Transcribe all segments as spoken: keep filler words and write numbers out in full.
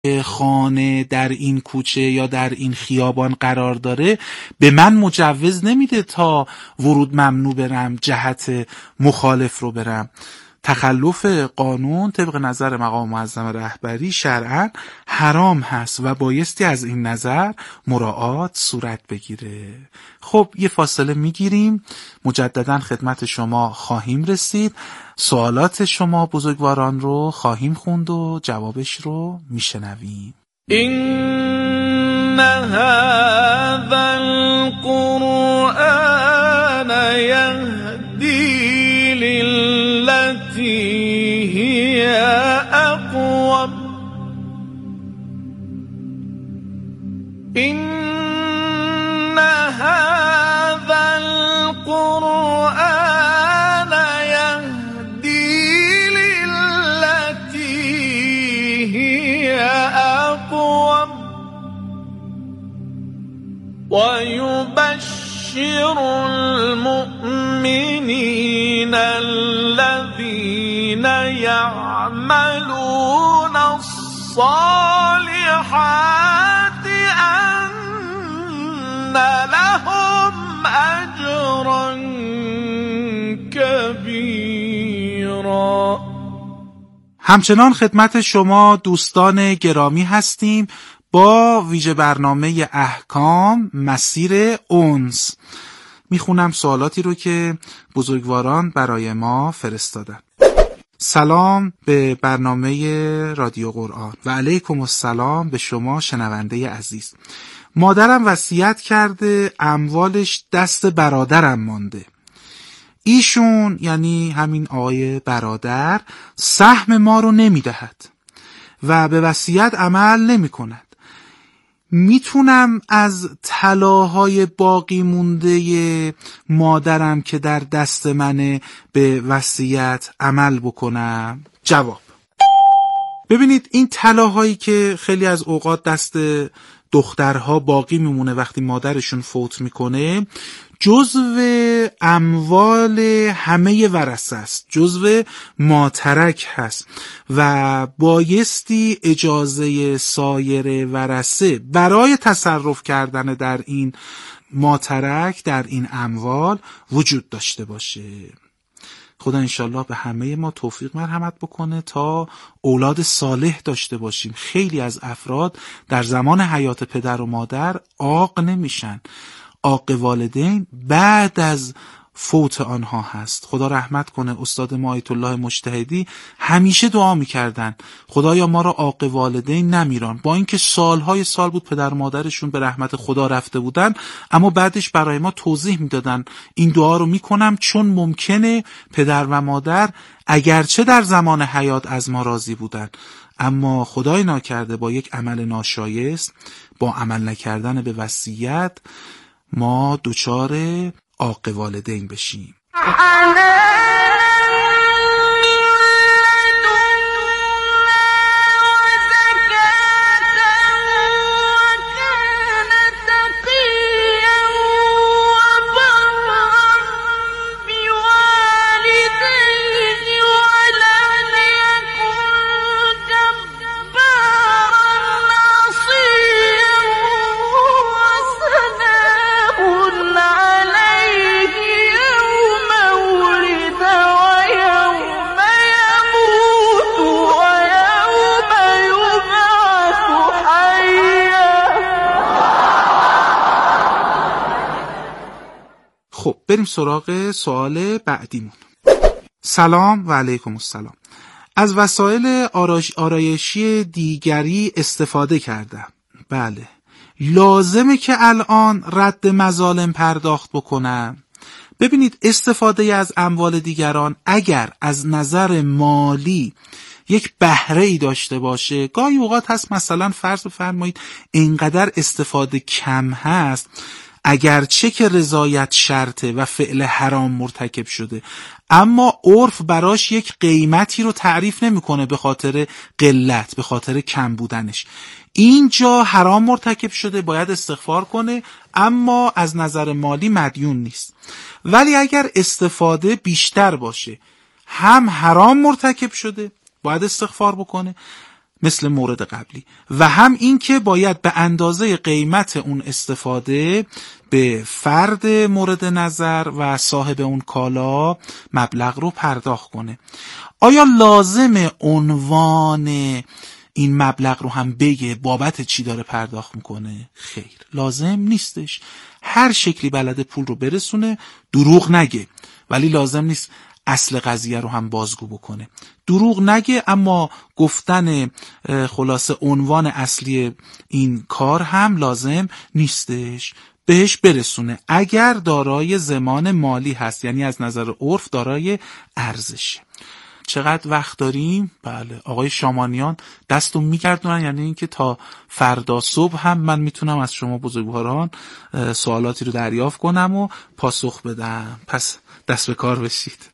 خانه در این کوچه یا در این خیابان قرار داره به من مجوز نمیده تا ورود ممنوع برم، جهت مخالف رو برم. تخلف قانون طبق نظر مقام معظم رهبری شرعاً حرام هست و بایستی از این نظر مراعات صورت بگیره. خب یه فاصله میگیریم، مجددا خدمت شما خواهیم رسید، سوالات شما بزرگواران رو خواهیم خوند و جوابش رو میشنویم. این هذا القرآن یهدی للتی هی اقوم این هذا القرآن یهدی للتی هی اقوم و یبشر المؤمنین الذین یعملون الصالحات ان لهم اجرا کبیرا. همچنان خدمت شما دوستان گرامی هستیم با ویژه برنامه احکام مسیر انس. میخونم سوالاتی رو که بزرگواران برای ما فرستادن. سلام به برنامه رادیو قرآن و علیکم السلام به شما شنونده عزیز. مادرم وصیت کرده اموالش دست برادرم مانده. ایشون یعنی همین آقای برادر سهم ما رو نمیدهد و به وصیت عمل نمی کند. میتونم از طلاهای باقی مونده مادرم که در دست منه به وصیت عمل بکنم؟ جواب: ببینید، این طلاهایی که خیلی از اوقات دست دخترها باقی میمونه وقتی مادرشون فوت میکنه جزو اموال همه ورثه است، جزو ماترک هست و بایستی اجازه سایر ورثه برای تصرف کردن در این ماترک، در این اموال وجود داشته باشه. خدا انشالله به همه ما توفیق مرحمت بکنه تا اولاد صالح داشته باشیم. خیلی از افراد در زمان حیات پدر و مادر عاق نمیشن. عاق والدین بعد از فوت آنها هست. خدا رحمت کنه استاد ما آیت الله مجتهدی همیشه دعا میکردن خدایا ما را عاق والدین نمیران. با اینکه سالهای سال بود پدر مادرشون به رحمت خدا رفته بودن، اما بعدش برای ما توضیح میدادن این دعا رو میکنم چون ممکنه پدر و مادر اگرچه در زمان حیات از ما راضی بودن، اما خدای ناکرده با یک عمل ناشایست، با عمل نکردن به وصیت، ما دچار عاق والدین بشیم. خب بریم سراغ سوال بعدیمون. سلام و علیکم السلام. از وسایل آرایشی دیگری استفاده کردم. بله. لازمه که الان رد مظالم پرداخت بکنم؟ ببینید، استفاده از اموال دیگران اگر از نظر مالی یک بهره ای داشته باشه، گاهی اوقات هست مثلا فرض بفرمایید اینقدر استفاده کم هست اگرچه که رضایت شرطه و فعل حرام مرتکب شده، اما عرف براش یک قیمتی رو تعریف نمیکنه به خاطر قلت، به خاطر کم بودنش. اینجا حرام مرتکب شده، باید استغفار کنه، اما از نظر مالی مدیون نیست. ولی اگر استفاده بیشتر باشه، هم حرام مرتکب شده باید استغفار بکنه، مثل مورد قبلی، و هم این که باید به اندازه قیمت اون استفاده به فرد مورد نظر و صاحب اون کالا مبلغ رو پرداخت کنه. آیا لازم عنوان این مبلغ رو هم بگه بابت چی داره پرداخت میکنه؟ خیر، لازم نیستش. هر شکلی بلده پول رو برسونه، دروغ نگه، ولی لازم نیست اصل قضیه رو هم بازگو بکنه. دروغ نگه، اما گفتن خلاصه عنوان اصلی این کار هم لازم نیستش، بهش برسونه اگر دارای ضمان مالی هست، یعنی از نظر عرف دارای ارزشه. چقدر وقت داریم؟ بله، آقای شامانیان دستو میگردونن، یعنی اینکه تا فردا صبح هم من میتونم از شما بزرگواران سوالاتی رو دریافت کنم و پاسخ بدم. پس دست به کار بشید.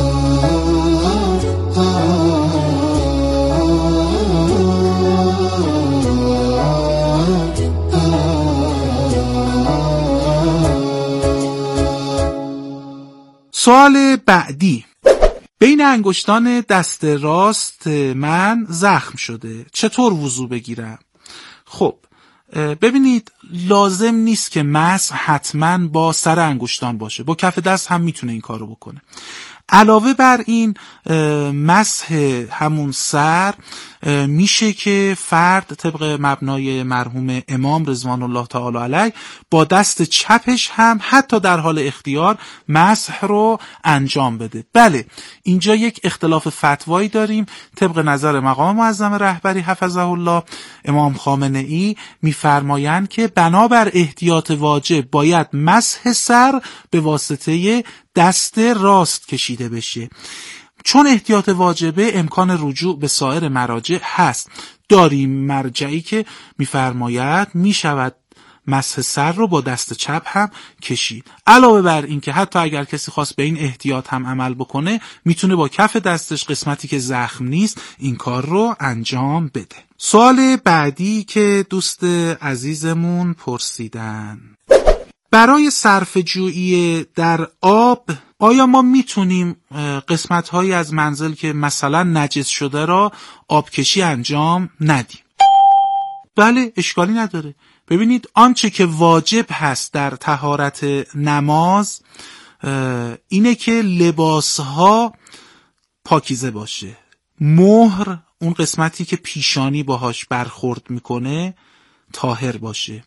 سوال بعدی: بین انگشتان دست راست من زخم شده، چطور وضو بگیرم؟ خب ببینید، لازم نیست که مسح حتما با سر انگشتان باشه، با کف دست هم میتونه این کارو بکنه. علاوه بر این مسح همون سر میشه که فرد طبق مبنای مرحوم امام رضوان الله تعالی علیه با دست چپش هم حتی در حال اختیار مسح رو انجام بده. بله، اینجا یک اختلاف فتوایی داریم. طبق نظر مقام معظم رهبری حفظه الله، امام خامنه ای میفرمایند که بنابر احتیاط واجب باید مسح سر به واسطه دست راست کشیده بشه. چون احتیاط واجبه، امکان رجوع به سایر مراجع هست. داریم مرجعی که میفرماید میشود مسح سر رو با دست چپ هم کشید. علاوه بر این که حتی اگر کسی خواست به این احتیاط هم عمل بکنه، میتونه با کف دستش قسمتی که زخم نیست این کار رو انجام بده. سوال بعدی که دوست عزیزمون پرسیدن: برای صرفه‌جویی در آب آیا ما میتونیم قسمت‌هایی از منزل که مثلا نجس شده را آبکشی انجام ندیم؟ بله، اشکالی نداره. ببینید، آنچه که واجب هست در طهارت نماز اینه که لباسها پاکیزه باشه. مهر، اون قسمتی که پیشانی باهاش برخورد میکنه، طاهر باشه.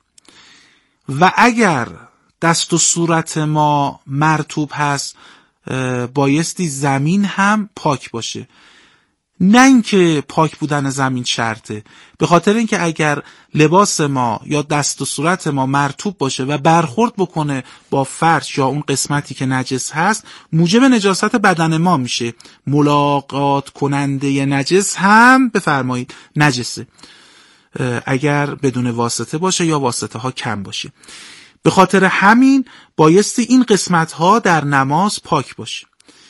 و اگر دست و صورت ما مرطوب هست، بایستی زمین هم پاک باشه. نه اینکه پاک بودن زمین شرطه، به خاطر اینکه اگر لباس ما یا دست و صورت ما مرطوب باشه و برخورد بکنه با فرش یا اون قسمتی که نجس هست، موجب نجاست بدن ما میشه. ملاقات کننده نجس هم بفرمایید نجسه، اگر بدون واسطه باشه یا واسطه ها کم باشه. به خاطر همین بایستی این قسمت ها در نماز پاک باشه.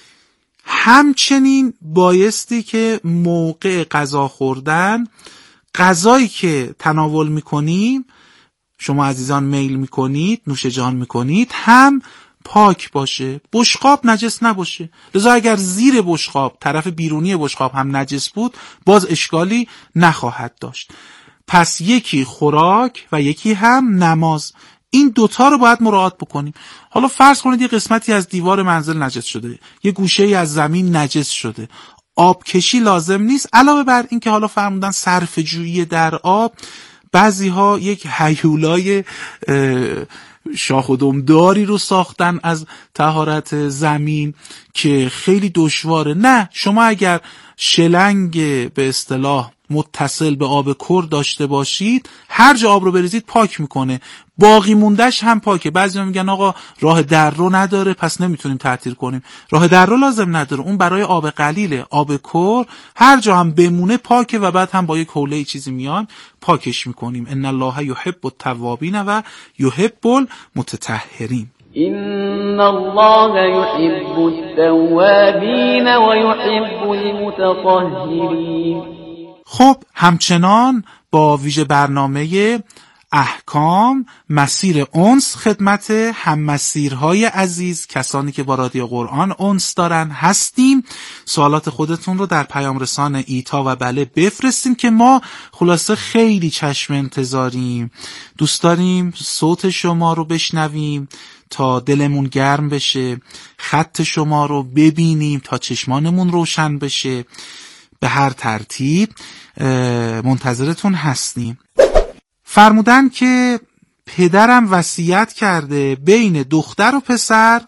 همچنین بایستی که موقع غذا خوردن، غذایی که تناول میکنیم، شما عزیزان میل میکنید، نوش جان میکنید، هم پاک باشه. بشقاب نجس نباشه. لذا اگر زیر بشقاب، طرف بیرونی بشقاب هم نجس بود، باز اشکالی نخواهد داشت. پس یکی خوراک و یکی هم نماز، این دوتا رو باید مراعات بکنیم. حالا فرض کنید یه قسمتی از دیوار منزل نجس شده، یه گوشه ای از زمین نجس شده، آب کشی لازم نیست. علاوه بر این که حالا فرمودن صرفه جویی در آب، بعضی ها یک هیولای شاخ و دمداری رو ساختن از طهارت زمین که خیلی دشواره. نه، شما اگر شلنگ به اصطلاح متصل به آب کر داشته باشید، هر جا آب رو بریزید پاک میکنه، باقی موندهش هم پاکه. بعضی میگن آقا راه در رو نداره پس نمیتونیم تعطیل کنیم. راه در رو لازم نداره، اون برای آب قلیله. آب کر هر جا هم بمونه پاکه و بعد هم با یک حوله چیزی میان پاکش میکنیم. ان الله یحب التوابین و یحب المتطهرین. إن الله يحب التوابين ويحب المتطهرين. خب همچنان با ویژه برنامه احکام مسیر انس خدمت هم مسیرهای عزیز، کسانی که با رادیو قرآن انس دارن هستیم. سوالات خودتون رو در پیام رسان ایتا و بله بفرستیم که ما خلاصه خیلی چشم انتظاریم، دوست داریم صوت شما رو بشنویم تا دلمون گرم بشه، خط شما رو ببینیم تا چشمانمون روشن بشه. به هر ترتیب منتظرتون هستیم. فرمودن که پدرم وصیت کرده بین دختر و پسر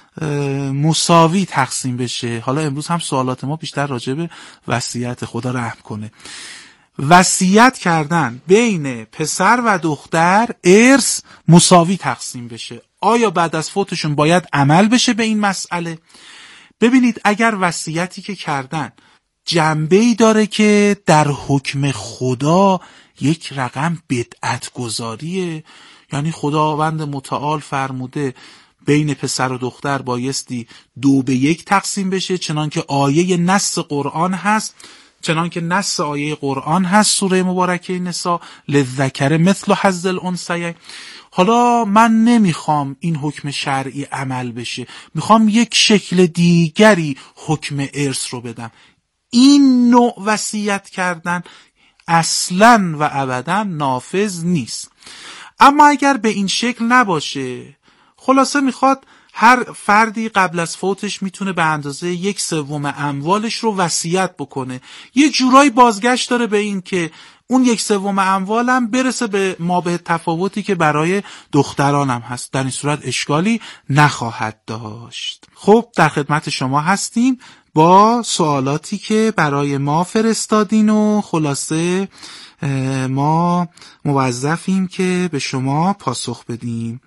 مساوی تقسیم بشه. حالا امروز هم سوالات ما بیشتر راجع به وصیت، خدا رحم کنه. وصیت کردن بین پسر و دختر ارث مساوی تقسیم بشه. آیا بعد از فوتشون باید عمل بشه به این مسئله؟ ببینید، اگر وصیتی که کردن جنبه‌ای داره که در حکم خدا یک رقم بدعت گذاریه، یعنی خداوند متعال فرموده بین پسر و دختر بایستی دو به یک تقسیم بشه، چنان که آیه نص قرآن هست، چنان که نص آیه قرآن هست سوره مبارکه نساء، للذکر مثل حظ الانثیین. حالا من نمیخوام این حکم شرعی عمل بشه، میخوام یک شکل دیگری حکم ارث رو بدم. این نوع وصیت کردن اصلاً و ابداً نافذ نیست. اما اگر به این شکل نباشه، خلاصه میخواد هر فردی قبل از فوتش میتونه به اندازه یک سوم اموالش رو وصیت بکنه، یه جورایی بازگشت داره به این که اون یک سوم اموالم برسه به مابه تفاوتی که برای دخترانم هست. در این صورت اشکالی نخواهد داشت. خب در خدمت شما هستیم با سوالاتی که برای ما فرستادین و خلاصه ما موظفیم که به شما پاسخ بدیم.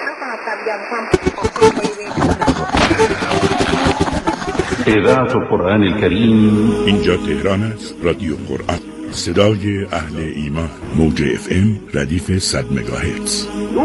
اذاعة القرآن الكريم. اینجا تهران است، رادیو قرآن، صدای اهل ایمان، موج اف ام ردیف صد مگاهرتز.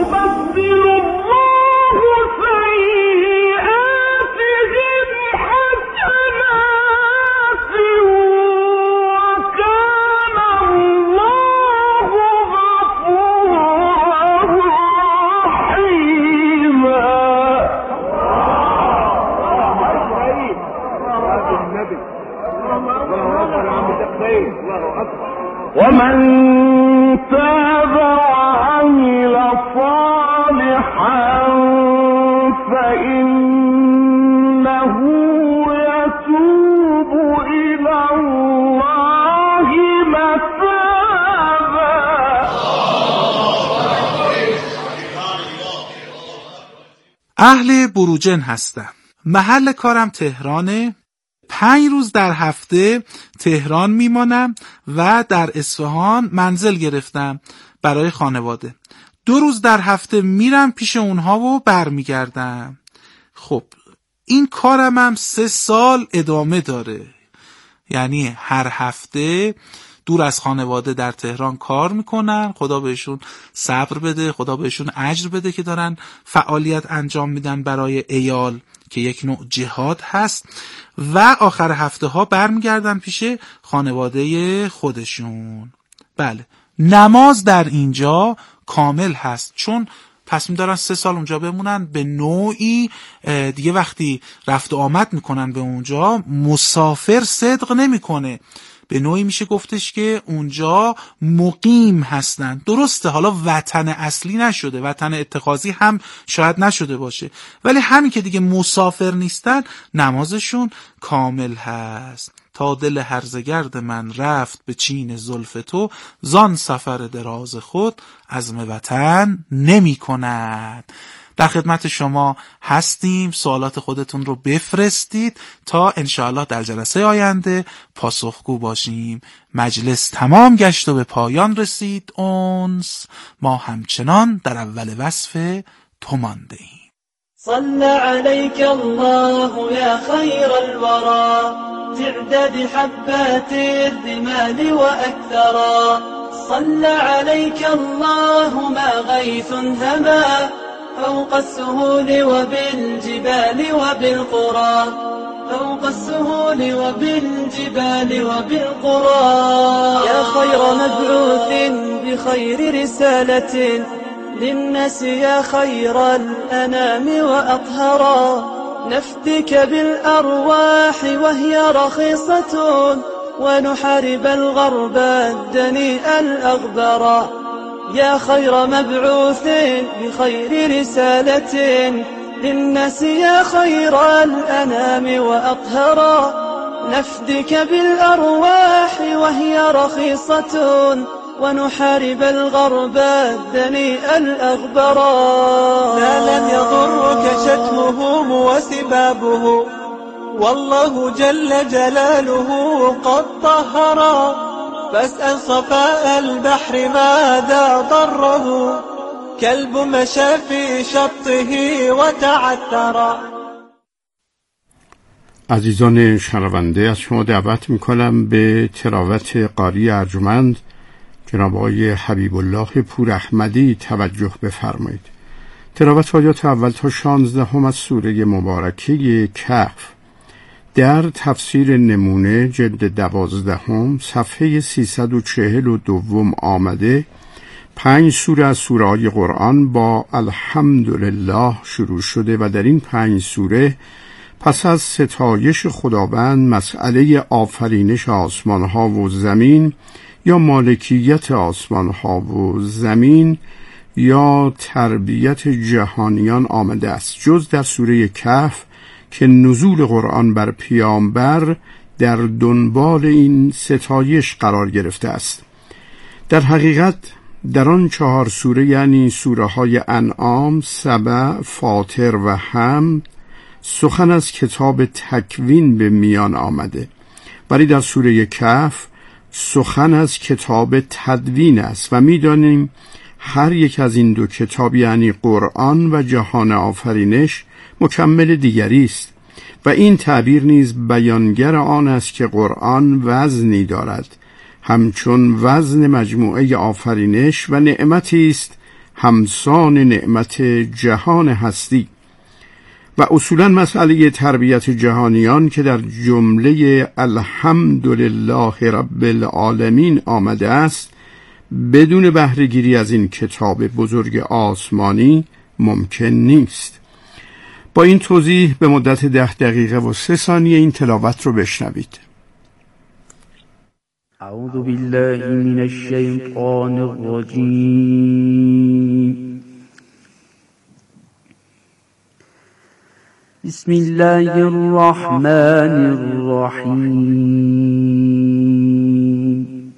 ومن تاب وعمل صالحا فإنه يتوب إلى الله متابا. اهل بروجن هستم، محل کارم تهرانه، پنج روز در هفته تهران میمانم و در اصفهان منزل گرفتم برای خانواده. دو روز در هفته میرم پیش اونها و برمیگردم. خب این کارم هم سه سال ادامه داره، یعنی هر هفته دور از خانواده در تهران کار میکنن. خدا بهشون صبر بده، خدا بهشون اجر بده که دارن فعالیت انجام میدن برای عیال که یک نوع جهاد هست، و آخر هفته ها برمیگردن پیش خانواده خودشون. بله، نماز در اینجا کامل هست، چون پس می‌دارن سه سال اونجا بمونن. به نوعی دیگه وقتی رفت و آمد میکنن به اونجا، مسافر صدق نمیکنه، به نوعی میشه گفتش که اونجا مقیم هستن. درسته حالا وطن اصلی نشده، وطن اتخاذی هم شاید نشده باشه، ولی همین که دیگه مسافر نیستن نمازشون کامل هست. تا دل هرزگرد من رفت به چین زلف تو، زان سفر دراز خود عزم وطن نمی کند. در خدمت شما هستیم، سوالات خودتون رو بفرستید تا انشاءالله در جلسه آینده پاسخگو باشیم. مجلس تمام گشت و به پایان رسید انس، ما همچنان در اول وصف تو مانده ایم. صلى عليك الله يا خير الورى تعداد حبات الرمال وأكثرا. صلى عليك الله ما غيث هما فوق السهول وبالجبال وبالقرى، فوق السهول وبالجبال وبالقرى. يا خير مبعوث بخير رسالة للناس يا خير الأنام وأطهرا، نفدك بالأرواح وهي رخيصة، ونحارب الغرب الدنيء الأغبرا، يا خير مبعوث بخير رسالة للناس يا خير الأنام وأطهرا، نفدك بالأرواح وهي رخيصة، ونحارب الغرب الدنيء الأغبرا. لا لن يضرك شتمهم وسبابه، والله جل جلاله قد طهرا، فاسأل صفاء البحر ماذا ضره، كلب مشى في شطه وتعثرا. عزیزان شنونده، از شما دعوت میکنم به تلاوت قاری ارجمند جناب آقای حبیب الله پور احمدی توجه بفرمایید. تلاوت آیات اول تا شانزدهم از سوره مبارکه کهف در تفسیر نمونه جلد دوازدهم صفحه سیصد و چهل و دوم آمده. پنج سوره از سوره های قرآن با الحمدلله شروع شده و در این پنج سوره پس از ستایش خداوند مسئله آفرینش آسمان ها و زمین یا مالکیت آسمان ها و زمین یا تربیت جهانیان آمده است، جز در سوره کهف که نزول قرآن بر پیامبر در دنبال این ستایش قرار گرفته است. در حقیقت در آن چهار سوره، یعنی سوره های انعام، سبع، فاطر و حمد، سخن از کتاب تکوین به میان آمده، ولی در سوره کهف سخن از کتاب تدوین است و می‌دانیم هر یک از این دو کتاب، یعنی قرآن و جهان آفرینش، مکمل دیگری است و این تعبیر نیز بیانگر آن است که قرآن وزنی دارد، همچون وزن مجموعه آفرینش و نعمتی است همسان نعمت جهان هستی. و اصولا مسئله تربیت جهانیان که در جمله الحمدلله رب العالمین آمده است، بدون بهره‌گیری از این کتاب بزرگ آسمانی ممکن نیست. با این توضیح به مدت ده دقیقه و سه ثانیه این تلاوت رو بشنوید. اعوذ بالله من الشیطان الرجیم. بسم الله الرحمن الرحیم.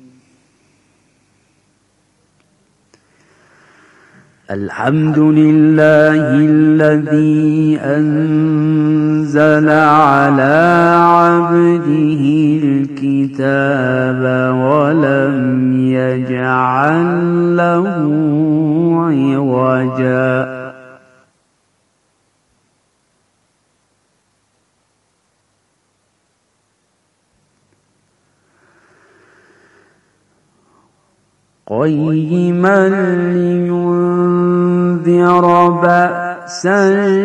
الحمد لله الذي أنزل على عبده الكتاب ولم يجعل له عوجا. قيما لينذر بأسا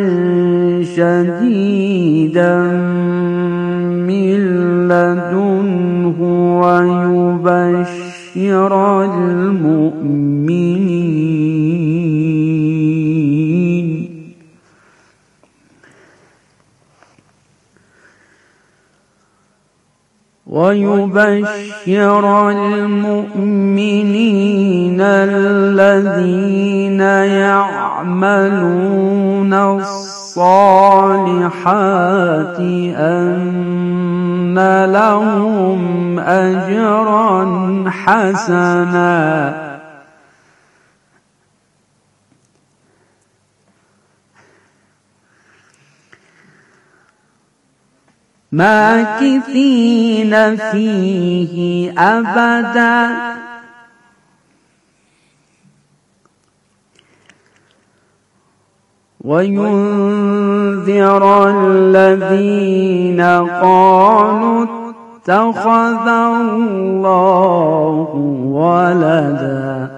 شديدا من لدنه ويبشر المؤمنين ويبشر المؤمنين الذين يعملون الصالحات أن لهم أجرا حسنا ماكثين فيه أبدا وينذر الذين قالوا اتخذ الله ولدا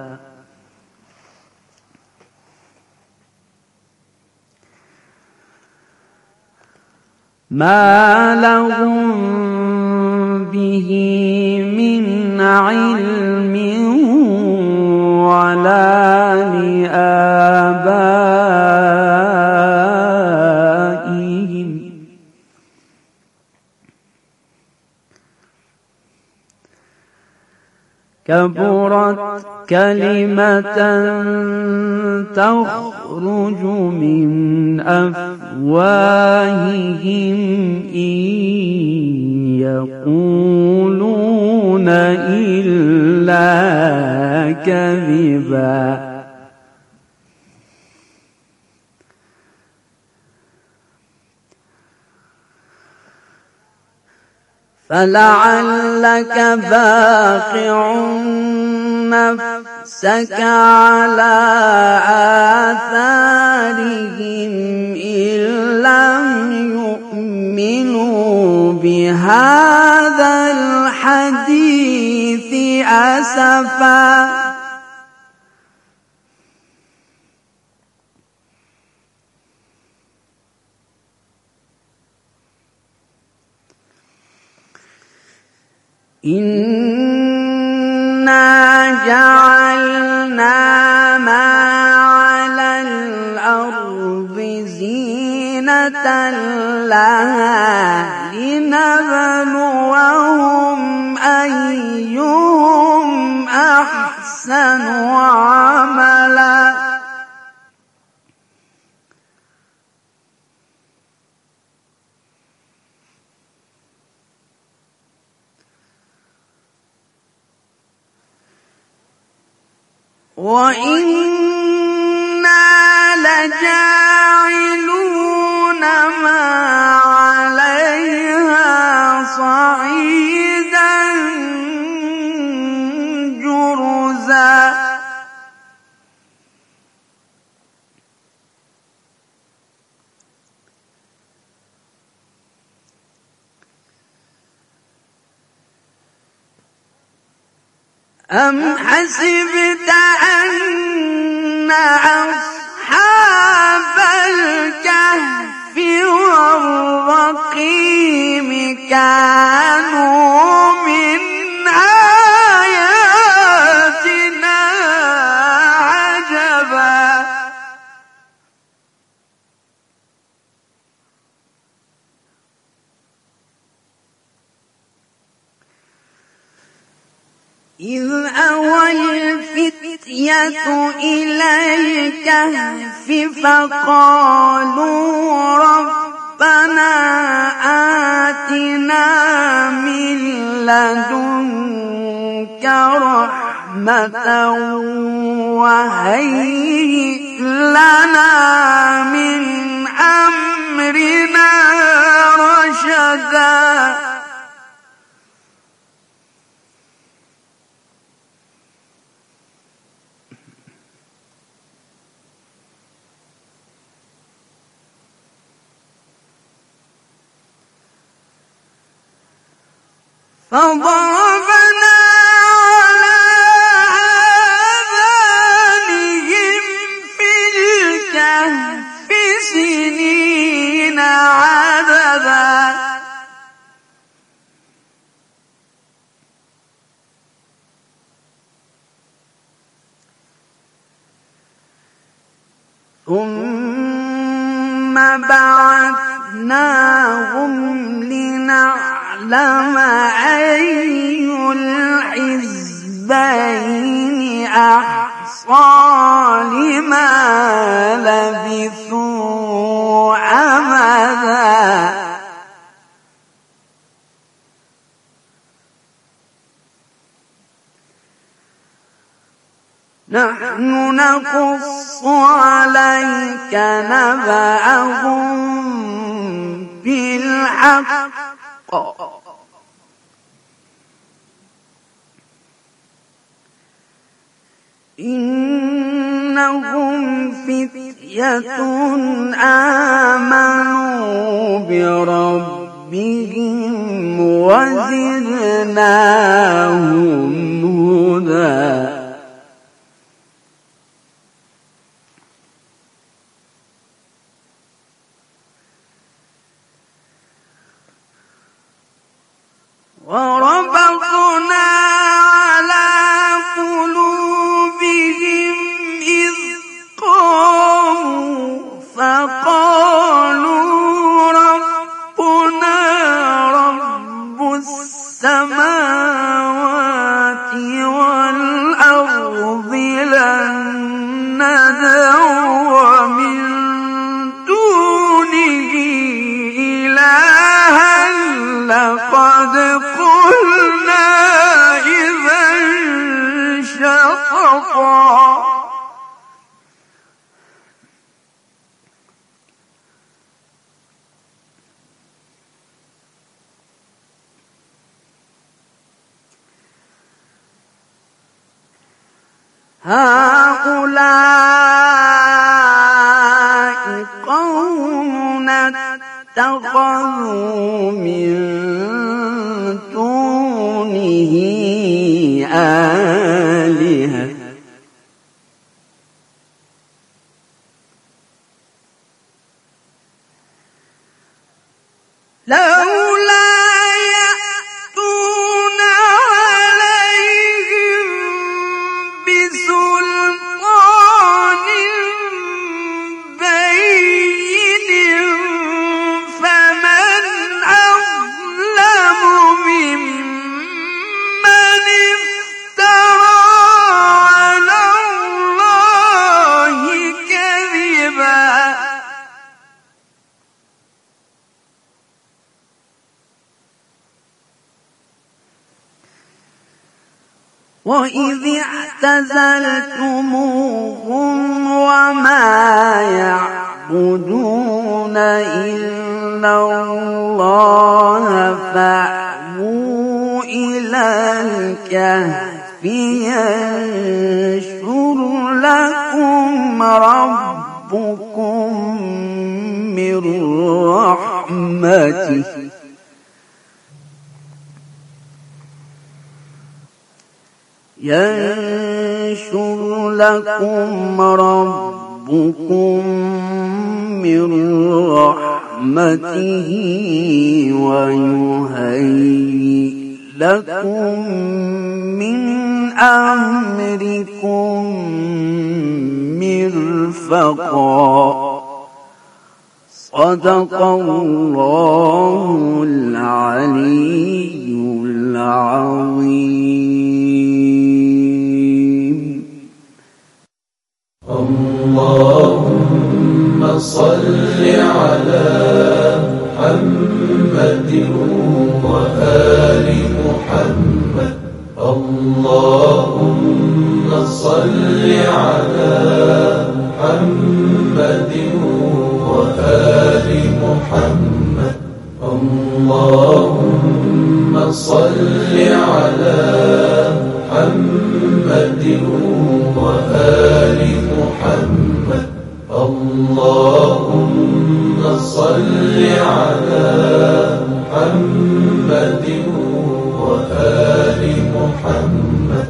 ما لهم به من علم كبرت كلمة تخرج من أفواههم إن يقولون إلا كذبا فلعلك باخع نفسك على آثارهم إن لم يؤمنوا بهذا الحديث أسفا إنا جعلنا ما على الأرض زينة لها لنبلوهم أيهم أحسن عملا وَإِنَّا لَجَاعِلُونَ مَا عَلَيْهَا صَعِيدًا جُرُزًا أَمْ حَسِبْتَ أَنَّ أَصْحَابَ الْكَهْفِ وَالرَّقِيمِ كَانُوا مِنْ آيَاتِنَا عَجَبًا إذ أوى الفتية إلى الكهف فقالوا ربنا آتنا من لدنك رحمة وهيئ لنا من أمرنا رشدا فضربنا على آذانهم في الكهف سنين عددا ثم بعثناهم لنعلم أي الحزبين أحصى لما لبثوا أمدا نحن نقص عليك نبأهم بالحق إنهم فتية آمنوا بربهم وزدناهم هدى وربطنا على قلوبهم إذ قاموا فقالوا ربنا رب السماوات والأرض ندعو من دونه إلها لقد قلنا إذا شططا هؤلاء قوم اتخذوا من دونه آلهة لولا يأتون عليهم بسلطان بين فمن أظلم ممن افترى على الله كذبا وإذ اعتزلتموهم وما يعبدون إلا الله فأووا إلى الكهف ينشر لكم ربكم من رحمته ينشر لكم ربكم من رحمته ويهيئ لكم من أمركم مرفقا صدق الله العلي العظيم. اللهم صل على محمد وآل محمد. اللهم صل على محمد وآل محمد. اللهم صل على محمد وآل محمد. اللهم صل على محمد وآل محمد.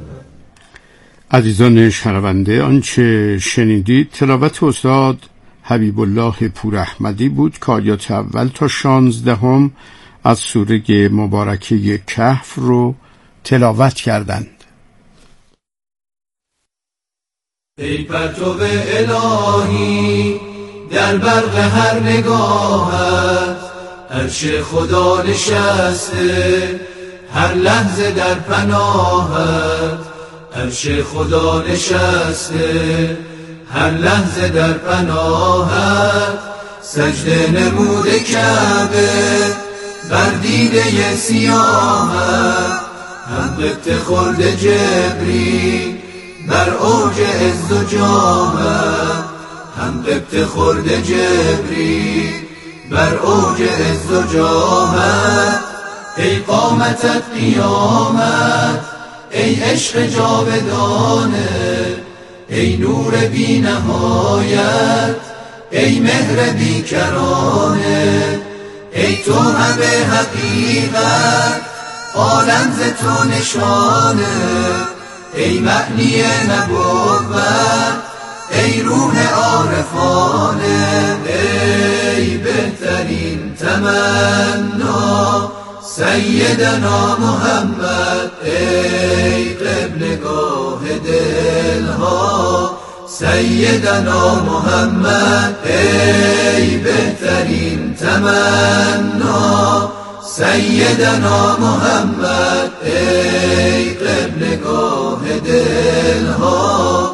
عزیزان شنونده، آنچه شنیدید تلاوت استاد حبیب الله پوراحمدی بود که آیات اول تا شانزدهم از سوره مبارکه کهف رو تلاوت کردند. ای پرتو الهی در برق هر نگاهت، عرش خدا نشسته هر لحظه در پناهت. عرش خدا نشسته هر لحظه در پناهت. سجده نموده کعبه بر دیده سیاهت. هم قبط خورد جبریل بر اوج عز و جاهت. هم قبط خورد جبریل بر اوج عز و جاهت. ای قامتت قیامت، ای عشق جاودانه، ای نور بی نهایت، ای مهر بی کرانه. ای تو همه حقیقت، عالم ز تو نشانه. ای معنی نبوت، ای روح عارفانه. ای بهترین تمنا سیدنا محمد. ای قبلگاه دلها سیدنا محمد. ای بهترین تمنا سیدنا محمد. ای قبلگاه دلها